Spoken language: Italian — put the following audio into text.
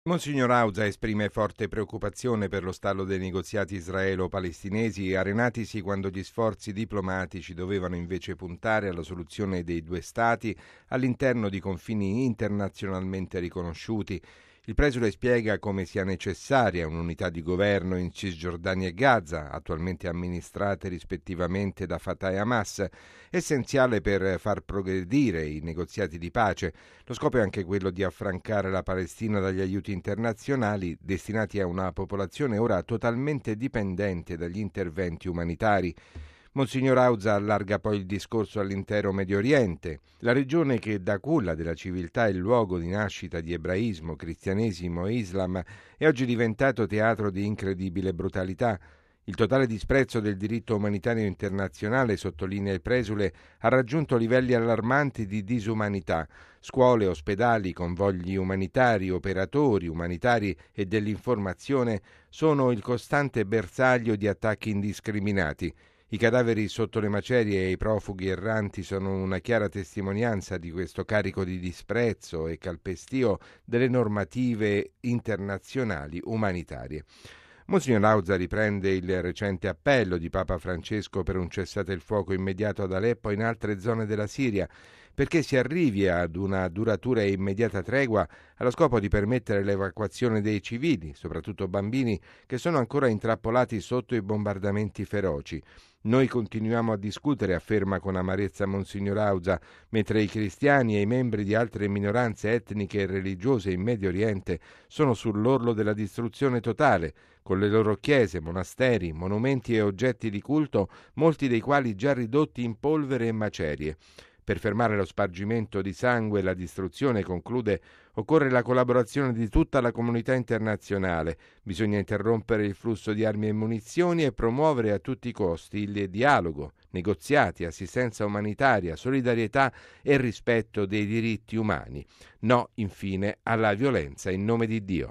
Monsignor Auza esprime forte preoccupazione per lo stallo dei negoziati israelo-palestinesi arenatisi quando gli sforzi diplomatici dovevano invece puntare alla soluzione dei due stati all'interno di confini internazionalmente riconosciuti. Il presule spiega come sia necessaria un'unità di governo in Cisgiordania e Gaza, attualmente amministrate rispettivamente da Fatah e Hamas, essenziale per far progredire i negoziati di pace. Lo scopo è anche quello di affrancare la Palestina dagli aiuti internazionali destinati a una popolazione ora totalmente dipendente dagli interventi umanitari. Monsignor Auza allarga poi il discorso all'intero Medio Oriente, la regione che da culla della civiltà è il luogo di nascita di ebraismo, cristianesimo e Islam è oggi diventato teatro di incredibile brutalità. Il totale disprezzo del diritto umanitario internazionale, sottolinea il presule, ha raggiunto livelli allarmanti di disumanità. Scuole, ospedali, convogli umanitari, operatori umanitari e dell'informazione sono il costante bersaglio di attacchi indiscriminati. I cadaveri sotto le macerie e i profughi erranti sono una chiara testimonianza di questo carico di disprezzo e calpestio delle normative internazionali umanitarie. Monsignor Auza riprende il recente appello di Papa Francesco per un cessate il fuoco immediato ad Aleppo e in altre zone della Siria, perché si arrivi ad una duratura e immediata tregua allo scopo di permettere l'evacuazione dei civili, soprattutto bambini, che sono ancora intrappolati sotto i bombardamenti feroci. Noi continuiamo a discutere, afferma con amarezza Monsignor Auza, mentre i cristiani e i membri di altre minoranze etniche e religiose in Medio Oriente sono sull'orlo della distruzione totale, con le loro chiese, monasteri, monumenti e oggetti di culto, molti dei quali già ridotti in polvere e macerie. Per fermare lo spargimento di sangue e la distruzione, conclude, occorre la collaborazione di tutta la comunità internazionale. Bisogna interrompere il flusso di armi e munizioni e promuovere a tutti i costi il dialogo, negoziati, assistenza umanitaria, solidarietà e rispetto dei diritti umani. No, infine, alla violenza in nome di Dio.